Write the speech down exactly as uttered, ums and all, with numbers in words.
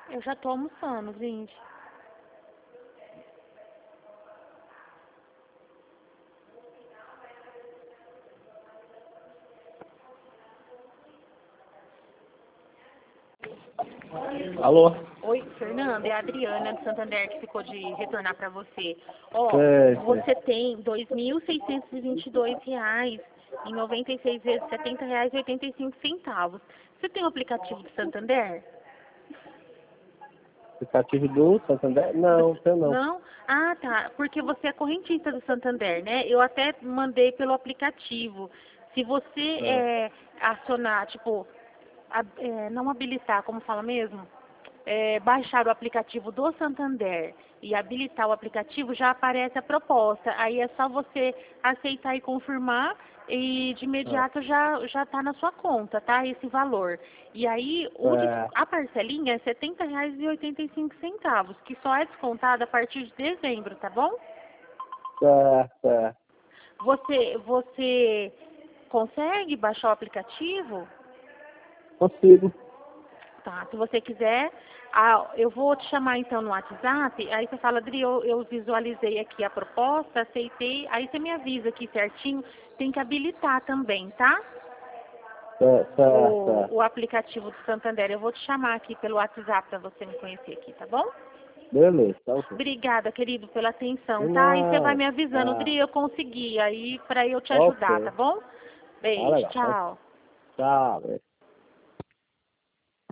Eu já tô almoçando, gente. Alô? Oi, Fernanda, é a Adriana do Santander que ficou de retornar para você. Ó, Sei, sei. você tem dois mil seiscentos e vinte e dois reais em noventa e seis vezes setenta reais e oitenta e cinco centavos. Você tem o aplicativo do Santander? Aplicativo do Santander? Não, eu não. Não? Ah, tá. Porque você é correntista do Santander, né? Eu até mandei pelo aplicativo. Se você É. é, acionar, tipo, a- é, não habilitar, como fala mesmo? É, baixar o aplicativo do Santander e habilitar o aplicativo, já aparece a proposta. Aí é só você aceitar e confirmar e de Ah, imediato já já está na sua conta, tá? Esse valor. E aí o des- é, a parcelinha é setenta reais e oitenta e cinco centavos, que só é descontada a partir de dezembro, tá bom? certo, é. Você você consegue baixar o aplicativo? Consigo. Tá, se você quiser, ah, eu vou te chamar então no WhatsApp, aí você fala, Adri, eu, eu visualizei aqui a proposta, aceitei, aí você me avisa aqui certinho, tem que habilitar também, tá? Certo, certo, O, é. o aplicativo do Santander. Eu vou te chamar aqui pelo WhatsApp para você me conhecer aqui, tá bom? Beleza, tá ok. Obrigada, querido, pela atenção, De tá? E você vai nada. me avisando, Ah, Adri, eu consegui, aí para eu te ajudar, tá ok. bom? Tá Beijo, legal, tá ok. tchau. Tchau, beleza.